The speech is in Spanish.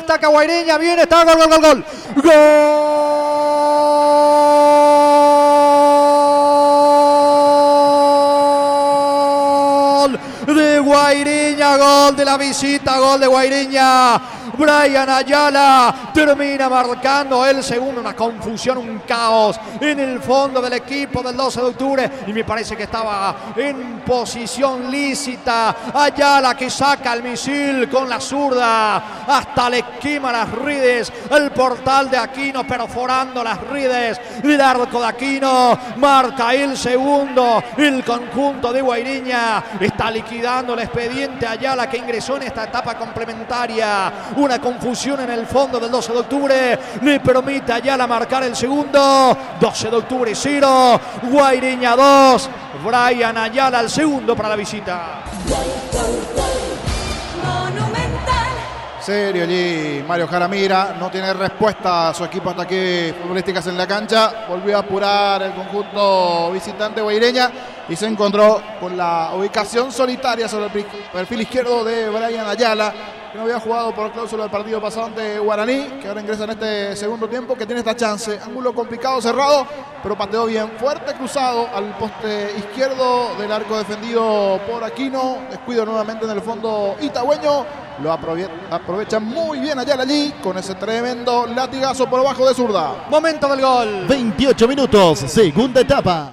destaca Guaireña, viene, está, gol, gol, gol, gol. Gol de Guaireña, gol de la visita, gol de Guaireña. Brian Ayala termina marcando el segundo. Una confusión, un caos en el fondo del equipo del 12 de octubre. Y me parece que estaba en posición lícita. Ayala que saca el misil con la zurda. Hasta le quema las redes. El portal de Aquino perforando las redes. El arco de Aquino marca el segundo. El conjunto de Guaireña está liquidando el expediente. Ayala que ingresó en esta etapa complementaria. Una confusión en el fondo del 12 de octubre le permite a Ayala marcar el segundo. 12 de octubre 0, Guaireña 2, Brian Ayala el segundo para la visita. Serio allí Mario Jaramira, no tiene respuesta a su equipo hasta aquí futbolísticas en la cancha. Volvió a apurar el conjunto visitante Guaireña y se encontró con la ubicación solitaria sobre el perfil izquierdo de Brian Ayala, que no había jugado por cláusula del partido pasado ante Guaraní, que ahora ingresa en este segundo tiempo, que tiene esta chance. Ángulo complicado, cerrado, pero pateó bien. Fuerte cruzado al poste izquierdo del arco defendido por Aquino. Descuido nuevamente en el fondo itagüeño. Lo aprovecha muy bien Ayala allí con ese tremendo latigazo por abajo de zurda. Momento del gol. 28 minutos, segunda etapa.